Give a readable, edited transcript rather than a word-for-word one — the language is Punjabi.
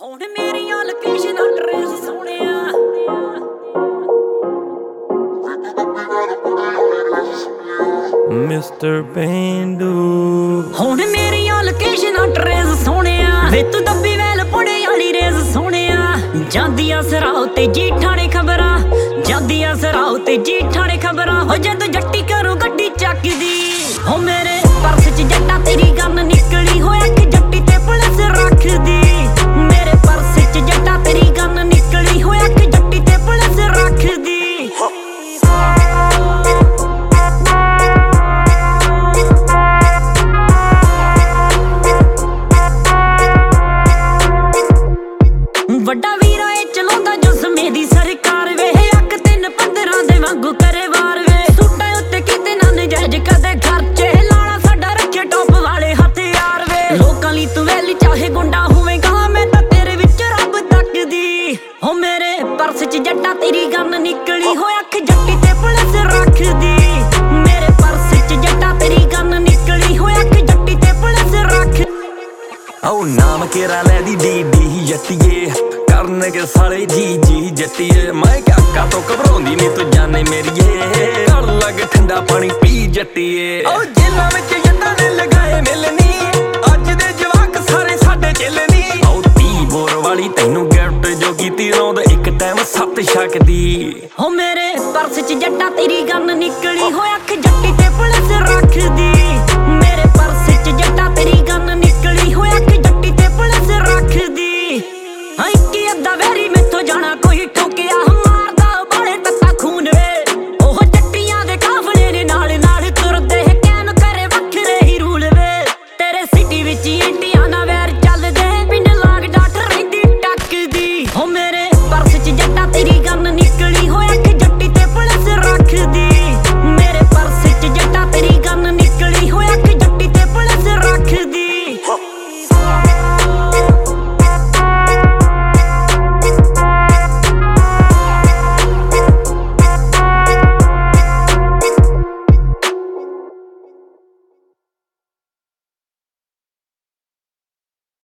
ਹੁਣ ਮੇਰੀਆਂ ਲੋਕੇਸ਼ਨਾਂ ਟਰੇਸ ਸੋਹਣਿਆ ਮਿਸਟਰ ਪੇਂਡੂ ਹੁਣ ਮੇਰੀਆਂ ਲੋਕੇਸ਼ਨਾਂ ਟਰੇਸ ਸੋਹਣਿਆ ਵੇ ਤੂੰ ਦੱਬੀ ਵੈਲ ਪੁਣੇ ਵਾਲੀ ਰੇਸ ਸੋਹਣਿਆ ਜਾਂਦੀਆਂ ਸਰਾਉ ਤੇ ਜੀਠਾਣੇ ਖਬਰਾਂ ਜਾਂਦੀਆਂ ਸਰਾਉ ਤੇ ਜੀਠਾਣੇ ਖਬਰਾਂ ਹੋ ਜਦ ਜੱਟੀ ਕਰੋ ਗੱਡੀ ਚੱਕਦੀ ਹੋ ਮੇਰੇ ਪਰਸ 'ਚ ਜੱਟਾ ਤੇਰੀ ਗੰਨ ਨਿਕਲੀ ਹੋਇਆ ਕਿ ਜੱਟੀ ਤੇ ਪੁਲਿਸ ਰੱਖਦੀ ਮੇਰੇ ਪਰਸ 'ਚ ਜੱਟਾ ਤੇਰੀ ਗੰਨ ਨਿਕਲੀ ਹੋਇਆ ਕਿ ਜੱਟੀ ਤੇ ਪੁਲਿਸ ਰੱਖਦੀ ਵੱਡਾ ਵੀਰਾ ਇਹ ਚਲਾਉਂਦਾ ਜੋ ਸਮੇਂ ਦੀ ਸਰਕਾਰ ਵੇ ਅੱਖ 3-15 ਦੇ ਵਾਂਗੂ ਕਰੇ ਵਾਰ ਵੇ ਸੂਟਾਂ ਉੱਤੇ ਕਿਤੇ ਨਾ ਨਜਾਇਜ਼ ਕਦੇ ਖਰਚੇ ਲਾਣਾ ਸਾਡਾ ਰੱਖੇ ਟੌਪ ਵਾਲੇ ਹਥਿਆਰ ਵੇ ਲੋਕਾਂ ਲਈ ਤੂੰ ਵੈਲੀ ਚਾਹੇ ਗੁੰਡਾ ਹੋਵੇਗਾ ਮੈਂ ਤਾਂ ਤੇਰੇ ਵਿੱਚ ਰੱਬ ਤੱਕਦੀ ਹੋ ਮੇਰੇ ਪਰਸ 'ਚ ਜੱਟਾ ਤੇਰੀ ਗੰਨ ਨਿਕਲੀ ਹੋਇਆ ਅੱਖ ਜੱਟੀ ਤੇ ਪੁਲਿਸ ਰੱਖਦੀ ਮੇਰੇ ਪਰਸ 'ਚ ਜੱਟਾ ਤੇਰੀ ਗੰਨ ਨਿਕਲੀ ਹੋਇਆ ਅੱਖ ਜੱਟੀ ਤੇ ਪੁਲਿਸ ਰੱਖ ਆਉ ਨਾਮ ਕੇਰਾ ਲੈ ਦੀ ਡੀ ਜੱਟੀਏ ਕਰਨ ਕੇ ਸਾਲੇ ਜੀ ਜੱਟੀਏ ਮੈਂ ਕਾਕਾ ਤੋਂ ਘਬਰਾਉਂਦੀ ਨੀ ਤੂੰ ਜਾਣੇ ਮੇਰੀਏ ਕਰ ਲੱਗ ਠੰਡਾ ਪਾਣੀ ਪੀ ਜੱਟੀਏ ਓ ਜੇਲਾਂ ਵਿੱਚ ਜੱਟਾਂ ਨੇ ਲਗਾਏ ਮਿਲਣੀ ਅੱਜ ਦੇ ਜਵਾਕ ਸਾਰੇ ਸਾਡੇ ਚੇਲਣੀ ਆਉ 30 ਬੋਰ ਵਾਲੀ ਤੈਨੂੰ ਗਿਫਟ ਜੋ ਕੀਤੀ ਰੋਂਦ ਇੱਕ ਟਾਈਮ 7 ਛਕਦੀ ਹੋ ਮੇਰੇ ਪਰਸ 'ਚ ਜੱਟਾ ਤੇਰੀ ਗੰਨ ਨਿਕਲੀ ਹੋਇਆ ਅੱਖ ਜੱਟੀ ਤੇ ਪੁਲਿਸ ਰੱਖਦੀ